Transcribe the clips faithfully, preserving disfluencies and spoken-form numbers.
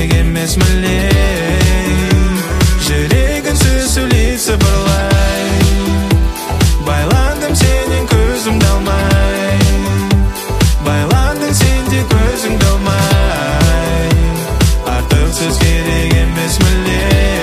керек емес мүлде жүрегінсіз сөйлей сыбырлай байландым сенен көзімді алмай байландың сен де көзіңді алмай артық сөз керек емес мүлде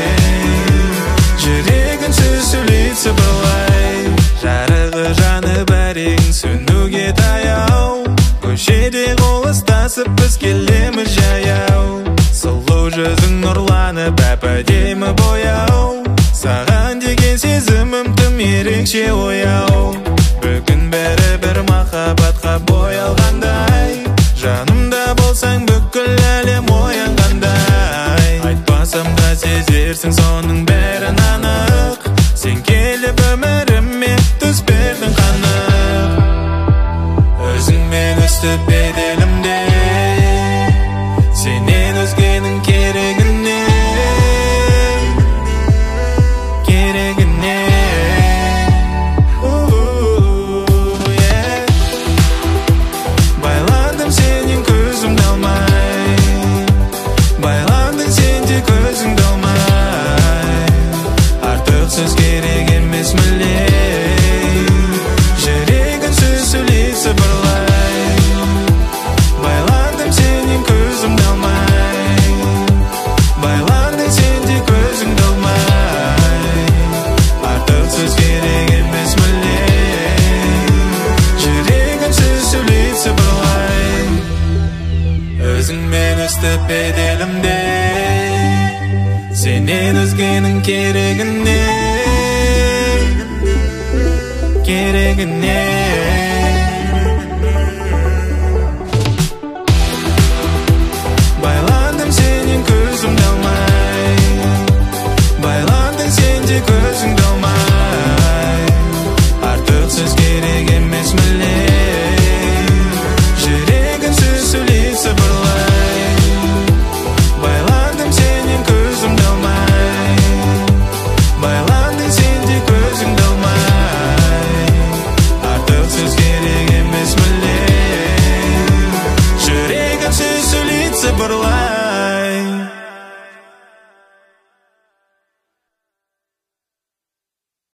жүрегінсіз сөйлей сыбырлай жарығы жанып әрең сөнуге таяу көшеде қол ұстасып біз келеміз жаяу сұлу жүзің нұрланып әп-әдемі бояу саған деген сезімім тым ерекше ояу бүгін бәрі бір махаббатқа боялғандай жанымда болсаң бүкіл әлем оянғандай айтпасам да сезерсің соның бәрін анық сен келіп өміріме түс бердің қанық өзіңмен өстіп беделімде сенен өзгенің керегіне керегіне байландым сенен көзімді алмай байландың сен де көзіңді алмай артық сөз керек емес мүлде жүрегінсіз сөйлей сыбырлай байландым сенен көзімді алмай байландың сен де көзіңді алмай артық сөз керек емес мүлде жүрегінсіз сөйлей сыбырлай өзіңмен өстіп беделімде сенен өзгенің керегіне керегіне